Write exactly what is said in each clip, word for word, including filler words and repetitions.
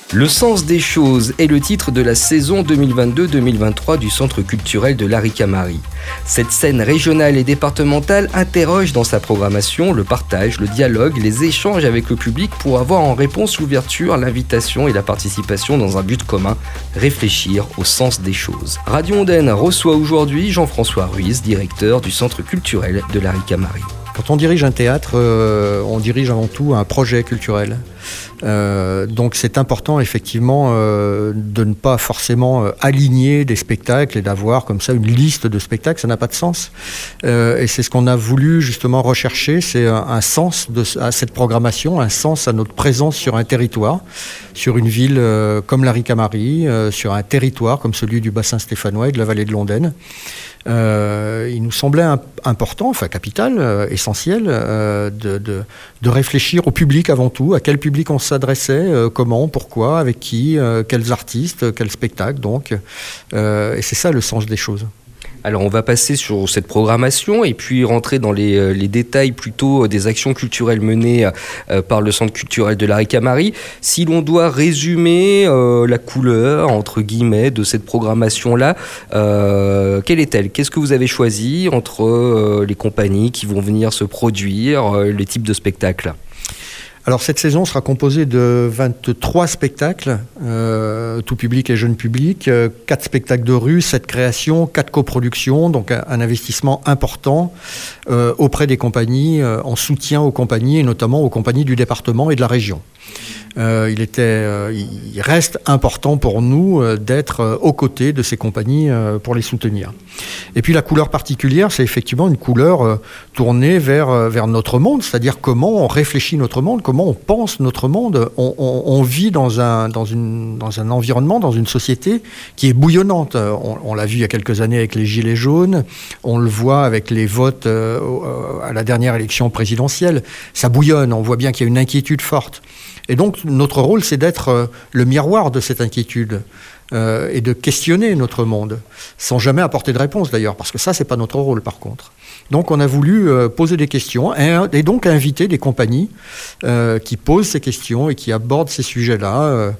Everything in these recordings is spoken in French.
Le sens des choses est le titre de la saison deux mille vingt-deux deux mille vingt-trois du Centre culturel de Laricamari. Cette scène régionale et départementale interroge dans sa programmation le partage, le dialogue, les échanges avec le public pour avoir en réponse l'ouverture, l'invitation et la participation dans un but commun, réfléchir au sens des choses. Radio Ondaine reçoit aujourd'hui Jean-François Ruiz, directeur du Centre culturel de Laricamari. Quand on dirige un théâtre, euh, on dirige avant tout un projet culturel. Euh, donc c'est important effectivement euh, de ne pas forcément euh, aligner des spectacles et d'avoir comme ça une liste de spectacles, ça n'a pas de sens. Euh, et c'est ce qu'on a voulu justement rechercher, c'est un, un sens de, à cette programmation, un sens à notre présence sur un territoire, sur une ville euh, comme Laricamari, euh, sur un territoire comme celui du bassin stéphanois et de la vallée de l'Ondaine. Euh, il nous semblait imp- important, enfin capital, euh, essentiel, euh, de, de, de réfléchir au public avant tout, à quel public on s'adressait, euh, comment, pourquoi, avec qui, euh, quels artistes, quels spectacles, donc. Euh, et c'est ça le sens des choses. Alors on va passer sur cette programmation et puis rentrer dans les, les détails plutôt des actions culturelles menées euh, par le Centre culturel de Laricamari. Si l'on doit résumer euh, la couleur, entre guillemets, de cette programmation-là, euh, quelle est-elle ? Qu'est-ce que vous avez choisi entre euh, les compagnies qui vont venir se produire, euh, les types de spectacles ? Alors cette saison sera composée de vingt-trois spectacles, euh, tout public et jeune public, euh, quatre spectacles de rue, sept créations, quatre coproductions, donc un, un investissement important euh, auprès des compagnies, euh, en soutien aux compagnies et notamment aux compagnies du département et de la région. Euh, il, était, euh, il reste important pour nous euh, d'être euh, aux côtés de ces compagnies euh, pour les soutenir. Et puis la couleur particulière, c'est effectivement une couleur euh, tournée vers, euh, vers notre monde, c'est-à-dire comment on réfléchit notre monde, comment on pense notre monde. On, on, on vit dans un, dans, une, dans un environnement, dans une société qui est bouillonnante. On, on l'a vu il y a quelques années avec les Gilets jaunes, on le voit avec les votes euh, à la dernière élection présidentielle. Ça bouillonne, on voit bien qu'il y a une inquiétude forte. Et donc, notre rôle, c'est d'être euh, le miroir de cette inquiétude euh, et de questionner notre monde, sans jamais apporter de réponse d'ailleurs, parce que ça, c'est pas notre rôle par contre. Donc, on a voulu euh, poser des questions et, et donc inviter des compagnies euh, qui posent ces questions et qui abordent ces sujets-là. Euh,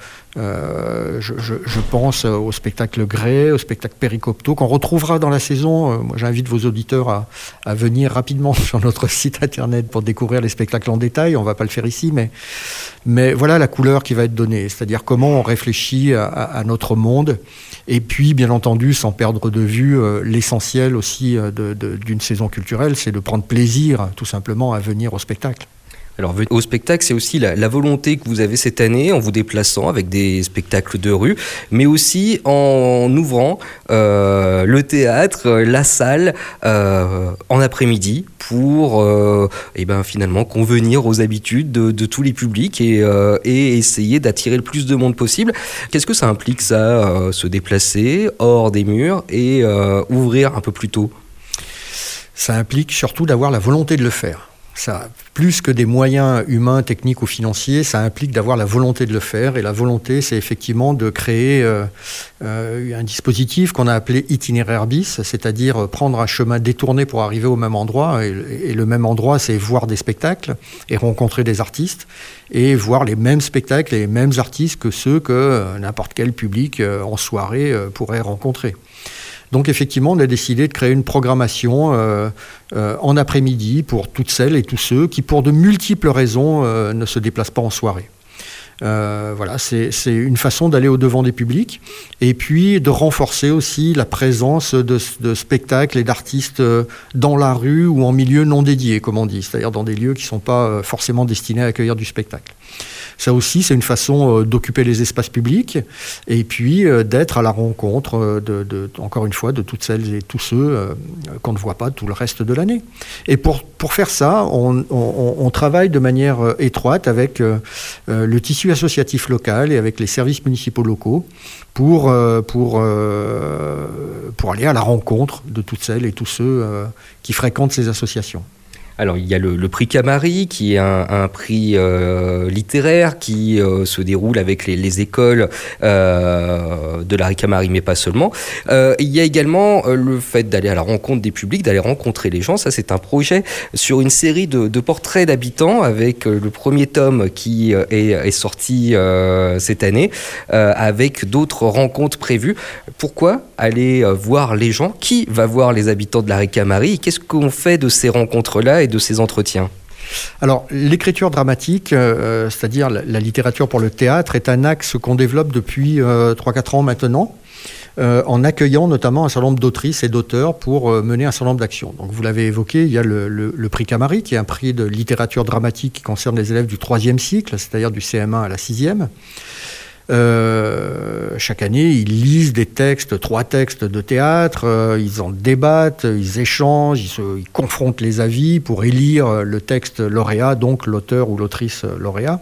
Euh, je, je, je pense au spectacle Grès, au spectacle Péricopto, qu'on retrouvera dans la saison. Euh, moi, j'invite vos auditeurs à, à venir rapidement sur notre site internet pour découvrir les spectacles en détail. On ne va pas le faire ici, mais, mais voilà la couleur qui va être donnée, c'est-à-dire comment on réfléchit à, à notre monde. Et puis, bien entendu, sans perdre de vue euh, l'essentiel aussi euh, de, de, d'une saison culturelle, c'est de prendre plaisir, tout simplement, à venir au spectacle. Alors au spectacle, c'est aussi la, la volonté que vous avez cette année en vous déplaçant avec des spectacles de rue, mais aussi en ouvrant euh, le théâtre, la salle euh, en après-midi pour euh, et ben, finalement convenir aux habitudes de, de tous les publics et, euh, et essayer d'attirer le plus de monde possible. Qu'est-ce que ça implique ça, euh, se déplacer hors des murs et euh, ouvrir un peu plus tôt ? Ça implique surtout d'avoir la volonté de le faire. Ça, plus que des moyens humains, techniques ou financiers, ça implique d'avoir la volonté de le faire. Et la volonté, c'est effectivement de créer euh, euh, un dispositif qu'on a appelé itinéraire bis, c'est-à-dire prendre un chemin détourné pour arriver au même endroit. Et, et le même endroit, c'est voir des spectacles et rencontrer des artistes et voir les mêmes spectacles et les mêmes artistes que ceux que euh, n'importe quel public euh, en soirée euh, pourrait rencontrer. Donc effectivement, on a décidé de créer une programmation euh, euh, en après-midi pour toutes celles et tous ceux qui, pour de multiples raisons, euh, ne se déplacent pas en soirée. Euh, voilà, c'est, c'est une façon d'aller au-devant des publics et puis de renforcer aussi la présence de, de spectacles et d'artistes dans la rue ou en milieu non dédié, comme on dit, c'est-à-dire dans des lieux qui ne sont pas forcément destinés à accueillir du spectacle. Ça aussi, c'est une façon euh, d'occuper les espaces publics et puis euh, d'être à la rencontre, de, de, encore une fois, de toutes celles et tous ceux euh, qu'on ne voit pas tout le reste de l'année. Et pour, pour faire ça, on, on, on travaille de manière euh, étroite avec euh, le tissu associatif local et avec les services municipaux locaux pour, euh, pour, euh, pour aller à la rencontre de toutes celles et tous ceux euh, qui fréquentent ces associations. Alors, il y a le, le prix Camari, qui est un, un prix euh, littéraire qui euh, se déroule avec les, les écoles euh, de la Ricamari, mais pas seulement. Euh, il y a également euh, le fait d'aller à la rencontre des publics, d'aller rencontrer les gens. Ça, c'est un projet sur une série de, de portraits d'habitants, avec euh, le premier tome qui euh, est, est sorti euh, cette année, euh, avec d'autres rencontres prévues. Pourquoi aller euh, voir les gens? Qui va voir les habitants de la Ricamari? Qu'est-ce qu'on fait de ces rencontres-là et de ces entretiens? Alors, l'écriture dramatique, euh, c'est-à-dire la, la littérature pour le théâtre, est un axe qu'on développe depuis euh, trois à quatre ans maintenant, euh, en accueillant notamment un certain nombre d'autrices et d'auteurs pour euh, mener un certain nombre d'actions. Donc, vous l'avez évoqué, il y a le, le, le prix Camari, qui est un prix de littérature dramatique qui concerne les élèves du troisième cycle, c'est-à-dire du C M un à la sixième. Euh, chaque année, ils lisent des textes, trois textes de théâtre, euh, ils en débattent, ils échangent, ils, se, ils confrontent les avis pour élire le texte lauréat, donc l'auteur ou l'autrice lauréat.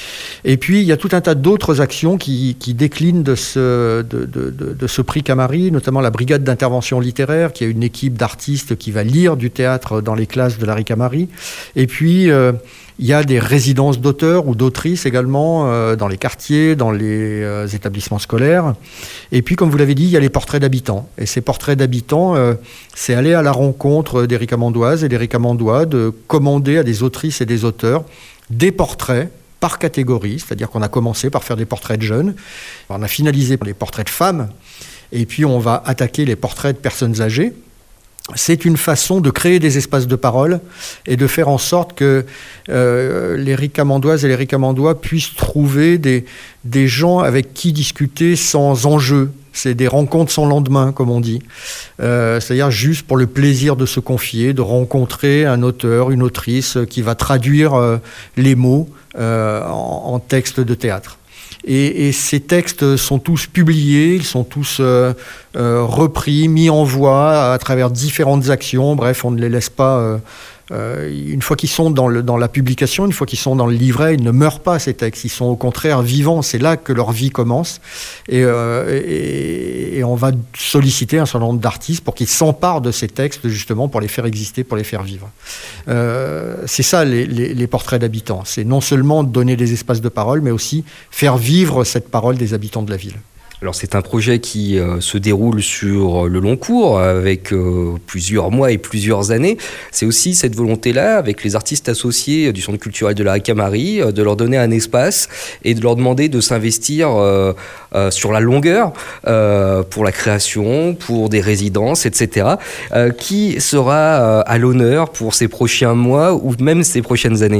Et puis, il y a tout un tas d'autres actions qui, qui déclinent de ce, de, de, de, de ce prix Camari, notamment la brigade d'intervention littéraire, qui est une équipe d'artistes qui va lire du théâtre dans les classes de la Ricamari. Et puis, euh, il y a des résidences d'auteurs ou d'autrices également euh, dans les quartiers, dans les euh, établissements scolaires. Et puis, comme vous l'avez dit, il y a les portraits d'habitants. Et ces portraits d'habitants, euh, c'est aller à la rencontre des Ricamandoises et des Ricamandois, de commander à des autrices et des auteurs des portraits par catégorie, c'est-à-dire qu'on a commencé par faire des portraits de jeunes, on a finalisé par les portraits de femmes, et puis on va attaquer les portraits de personnes âgées. C'est une façon de créer des espaces de parole et de faire en sorte que euh, les Ricamandoises et les Ricamandois puissent trouver des, des gens avec qui discuter sans enjeu. C'est des rencontres sans lendemain, comme on dit. Euh, c'est-à-dire juste pour le plaisir de se confier, de rencontrer un auteur, une autrice qui va traduire euh, les mots euh, en, en texte de théâtre. Et, et ces textes sont tous publiés, ils sont tous euh, euh, repris, mis en voix à travers différentes actions. Bref, on ne les laisse pas... Euh, euh, une fois qu'ils sont dans, le, dans la publication, une fois qu'ils sont dans le livret, ils ne meurent pas, ces textes. Ils sont au contraire vivants. C'est là que leur vie commence. Et, euh, et, et on va solliciter un certain nombre d'artistes pour qu'ils s'emparent de ces textes, justement, pour les faire exister, pour les faire vivre. Euh, c'est ça, les, les, les portraits d'habitants. C'est non seulement donner des espaces de parole, mais aussi faire vivre cette parole des habitants de la ville. Alors c'est un projet qui euh, se déroule sur le long cours, avec euh, plusieurs mois et plusieurs années. C'est aussi cette volonté-là, avec les artistes associés du Centre culturel de la Ricamari, euh, de leur donner un espace et de leur demander de s'investir euh, euh, sur la longueur euh, pour la création, pour des résidences, et cetera. Euh, qui sera euh, à l'honneur pour ces prochains mois ou même ces prochaines années ?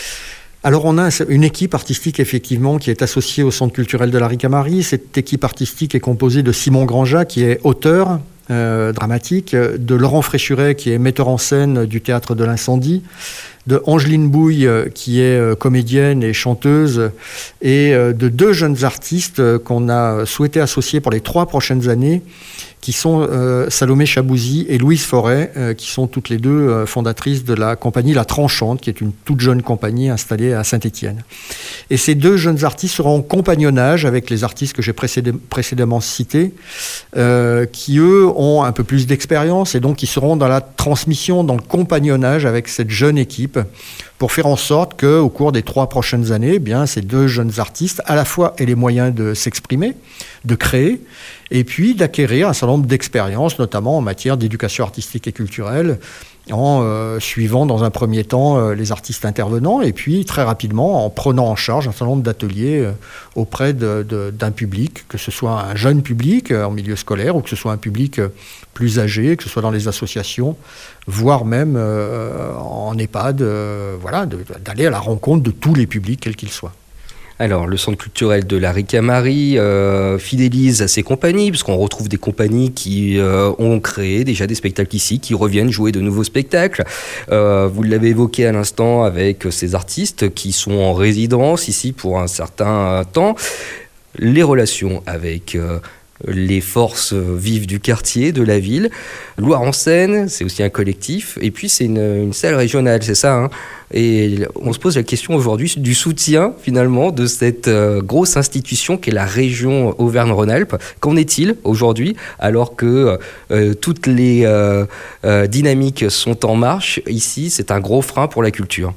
Alors on a une équipe artistique effectivement qui est associée au Centre culturel de la Ricamari. Cette équipe artistique est composée de Simon Grandjat qui est auteur euh, dramatique, de Laurent Fréchuret qui est metteur en scène du Théâtre de l'Incendie, de Angeline Bouille qui est comédienne et chanteuse, et de deux jeunes artistes qu'on a souhaité associer pour les trois prochaines années, qui sont euh, Salomé Chabouzi et Louise Forêt, euh, qui sont toutes les deux euh, fondatrices de la compagnie La Tranchante, qui est une toute jeune compagnie installée à Saint-Étienne. Et ces deux jeunes artistes seront en compagnonnage avec les artistes que j'ai précédé, précédemment cités, euh, qui eux ont un peu plus d'expérience et donc qui seront dans la transmission, dans le compagnonnage avec cette jeune équipe, pour faire en sorte qu'au cours des trois prochaines années, eh bien, ces deux jeunes artistes, à la fois aient les moyens de s'exprimer, de créer, et puis d'acquérir un certain nombre d'expériences, notamment en matière d'éducation artistique et culturelle, en euh, suivant dans un premier temps euh, les artistes intervenants, et puis très rapidement en prenant en charge un certain nombre d'ateliers euh, auprès de, de, d'un public, que ce soit un jeune public euh, en milieu scolaire, ou que ce soit un public euh, plus âgé, que ce soit dans les associations, voire même euh, en EHPAD, euh, voilà, de, d'aller à la rencontre de tous les publics, quels qu'ils soient. Alors, le Centre culturel de la Ricamari euh, fidélise ses compagnies, puisqu'on retrouve des compagnies qui euh, ont créé déjà des spectacles ici, qui reviennent jouer de nouveaux spectacles. Euh, vous l'avez évoqué à l'instant avec ces artistes qui sont en résidence ici pour un certain temps. Les relations avec... Euh, les forces vives du quartier, de la ville. Loire en Seine, c'est aussi un collectif. Et puis, c'est une, une salle régionale, c'est ça, hein. Et on se pose la question aujourd'hui du soutien, finalement, de cette euh, grosse institution qu'est la région Auvergne-Rhône-Alpes. Qu'en est-il aujourd'hui, alors que euh, toutes les euh, euh, dynamiques sont en marche? Ici, c'est un gros frein pour la culture.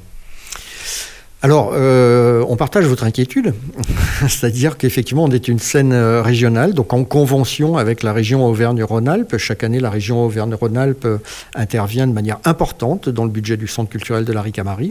Alors, euh, on partage votre inquiétude, c'est-à-dire qu'effectivement, on est une scène régionale, donc en convention avec la région Auvergne-Rhône-Alpes. Chaque année, la région Auvergne-Rhône-Alpes intervient de manière importante dans le budget du Centre culturel de la Ricamarie.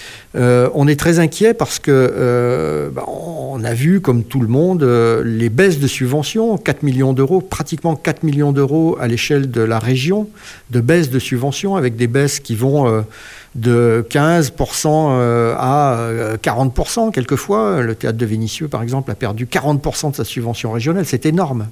Euh, on est très inquiet parce que euh, bah, on a vu, comme tout le monde, euh, les baisses de subventions, quatre millions d'euros, pratiquement quatre millions d'euros à l'échelle de la région, de baisses de subventions, avec des baisses qui vont euh, de quinze pour cent euh, à euh, quarante pour cent quelquefois. Le théâtre de Vénissieux, par exemple, a perdu quarante pour cent de sa subvention régionale, c'est énorme.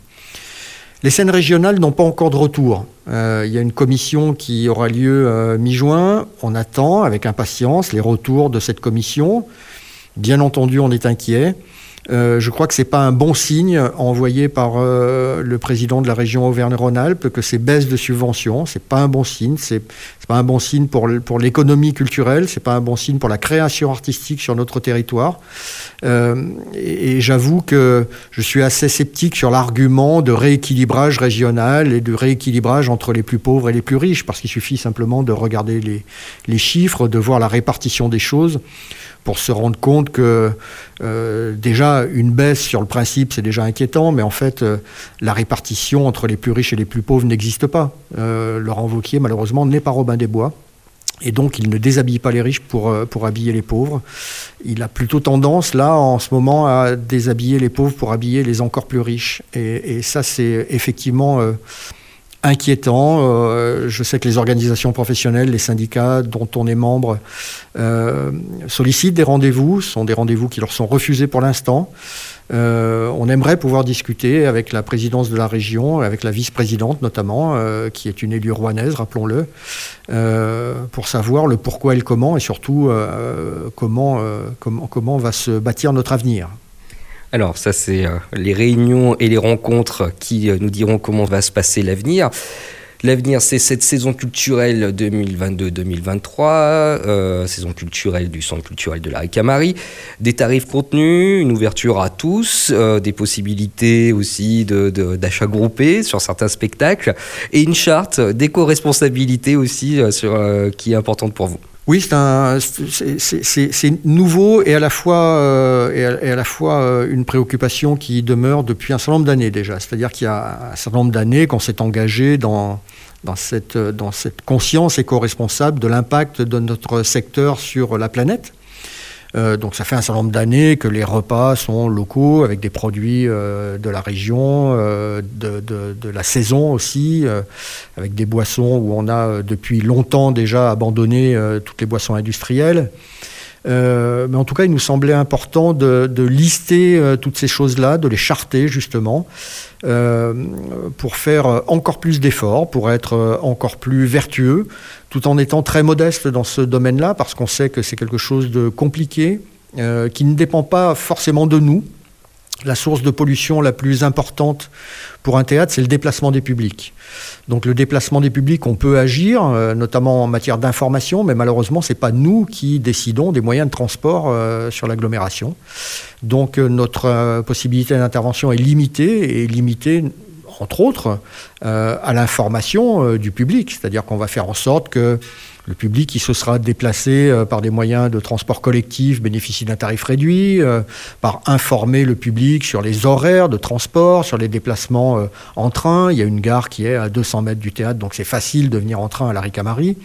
Les scènes régionales n'ont pas encore de retour. Euh, il y a une commission qui aura lieu euh, mi-juin. On attend avec impatience les retours de cette commission. Bien entendu, on est inquiet. Euh, je crois que ce n'est pas un bon signe envoyé par euh, le président de la région Auvergne-Rhône-Alpes que ces baisses de subventions, ce n'est pas un bon signe. Ce n'est pas un bon signe pour, pour l'économie culturelle, ce n'est pas un bon signe pour la création artistique sur notre territoire. Euh, et, et j'avoue que je suis assez sceptique sur l'argument de rééquilibrage régional et de rééquilibrage entre les plus pauvres et les plus riches, parce qu'il suffit simplement de regarder les, les chiffres, de voir la répartition des choses, pour se rendre compte que euh, déjà une baisse sur le principe c'est déjà inquiétant, mais en fait euh, la répartition entre les plus riches et les plus pauvres n'existe pas. Euh, Laurent Wauquiez malheureusement n'est pas Robin des Bois, et donc il ne déshabille pas les riches pour, euh, pour habiller les pauvres. Il a plutôt tendance là en ce moment à déshabiller les pauvres pour habiller les encore plus riches, et, et ça c'est effectivement euh, inquiétant. Euh, je sais que les organisations professionnelles, les syndicats dont on est membre, euh, sollicitent des rendez-vous. Ce sont des rendez-vous qui leur sont refusés pour l'instant. Euh, on aimerait pouvoir discuter avec la présidence de la région, avec la vice-présidente notamment, euh, qui est une élue rouennaise, rappelons-le, euh, pour savoir le pourquoi et le comment, et surtout euh, comment, euh, comment, comment va se bâtir notre avenir. Alors ça, c'est euh, les réunions et les rencontres qui euh, nous diront comment va se passer l'avenir. L'avenir, c'est cette saison culturelle deux mille vingt-deux deux mille vingt-trois, euh, saison culturelle du Centre culturel de la Ricamarie, des tarifs contenus, une ouverture à tous, euh, des possibilités aussi de, de, d'achat groupé sur certains spectacles, et une charte d'éco-responsabilité aussi euh, sur, euh, qui est importante pour vous. Oui, c'est, un, c'est, c'est, c'est nouveau et à la fois, euh, et à, et à la fois euh, une préoccupation qui demeure depuis un certain nombre d'années déjà. C'est-à-dire qu'il y a un certain nombre d'années qu'on s'est engagé dans, dans, cette, dans cette conscience éco-responsable de l'impact de notre secteur sur la planète. Euh, donc ça fait un certain nombre d'années que les repas sont locaux, avec des produits euh, de la région, euh, de, de, de la saison aussi, euh, avec des boissons où on a euh, depuis longtemps déjà abandonné euh, toutes les boissons industrielles. Euh, mais en tout cas, il nous semblait important de, de lister euh, toutes ces choses-là, de les charter justement, euh, pour faire encore plus d'efforts, pour être euh, encore plus vertueux, tout en étant très modeste dans ce domaine-là, parce qu'on sait que c'est quelque chose de compliqué, euh, qui ne dépend pas forcément de nous. La source de pollution la plus importante pour un théâtre, c'est le déplacement des publics. Donc le déplacement des publics, on peut agir, euh, notamment en matière d'information, mais malheureusement, ce n'est pas nous qui décidons des moyens de transport euh, sur l'agglomération. Donc euh, notre euh, possibilité d'intervention est limitée, et limitée, entre autres, euh, à l'information euh, du public. C'est-à-dire qu'on va faire en sorte que le public qui se sera déplacé euh, par des moyens de transport collectif bénéficie d'un tarif réduit, euh, par informer le public sur les horaires de transport, sur les déplacements euh, en train. Il y a une gare qui est à deux cents mètres du théâtre, donc c'est facile de venir en train à la Ricamarie.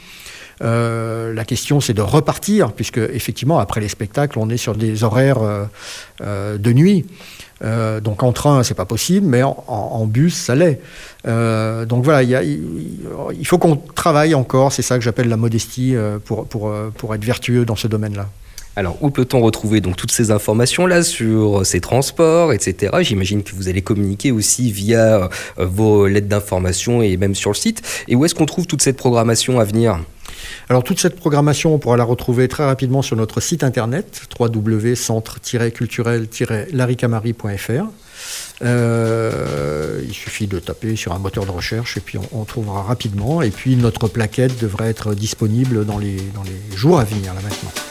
Euh, la question, c'est de repartir, puisque effectivement, après les spectacles, on est sur des horaires euh, euh, de nuit. Euh, donc en train, c'est pas possible, mais en, en, en bus, ça l'est. Euh, donc voilà, y a, y, il faut qu'on travaille encore, c'est ça que j'appelle la modestie, euh, pour, pour, pour être vertueux dans ce domaine-là. Alors, où peut-on retrouver donc toutes ces informations-là sur ces transports, et cetera. J'imagine que vous allez communiquer aussi via euh, vos lettres d'information et même sur le site. Et où est-ce qu'on trouve toute cette programmation à venir ? Alors toute cette programmation, on pourra la retrouver très rapidement sur notre site internet w w w point centre tiret culturel tiret la ricamarie point f r. Euh, il suffit de taper sur un moteur de recherche et puis on, on trouvera rapidement. Et puis notre plaquette devrait être disponible dans les, dans les jours à venir là maintenant.